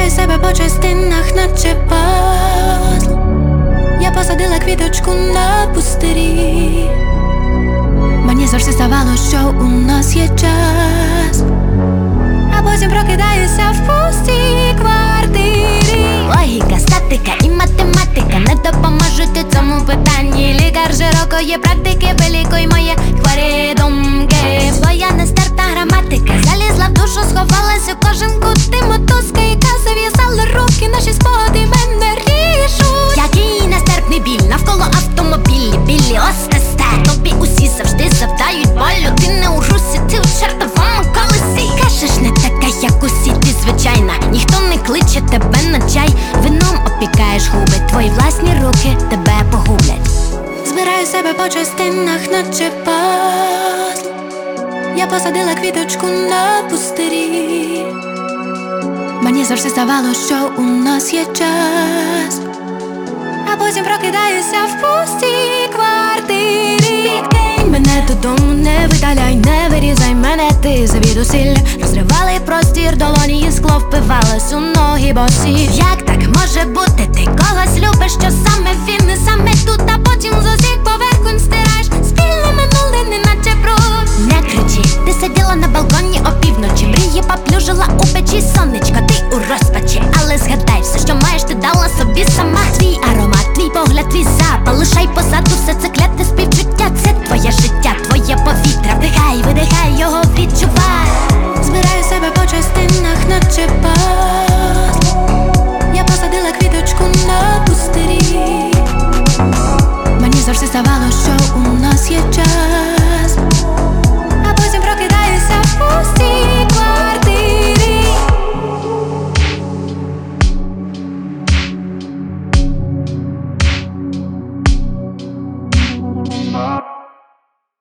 Збираю себе по частинах, наче пазл. Я посадила квіточку на пустирі. Мені завжди здавалося, що у нас є час, а потім прокидаюся в пустій квартирі. Логіка, статика і математика не допоможуть у цьому питанні. Лікар широкої практики, вилікуй мої хворі думки. Твоя нестерпна граматика залізла в душу, сховалась у кожен кут. Ти мотузка, яка зав'язала руки, наші спогади мене ріжуть. Який нестерпний біль, навколо автомобілі, білі остесте. Тобі усі завжди завдають болю. Ти не у русі, ти у чертовому колесі. Кажеш, не така, як усі, ти звичайна. Ніхто не кличе тебе на чай. Вином опікаєш губи, твої власні руки тебе погублять. Збираю себе по частинах, наче пазл. Я посадила квіточку на пустирі. Мені завжди здавалося, що у нас є час, а потім прокидаюся в пустій квартирі. Відкинь мене додому, не видаляй, не вирізай мене, ти завідусіль. Розривали простір, долоні і скло впивалось у ноги босі. Як так може бути? Ти когось любиш, що саме він, не саме тут, а потім з усіх поверхонь стираєш спільне минуле, неначе бруд. Не кричи, ти сиділа на балконі опівночі.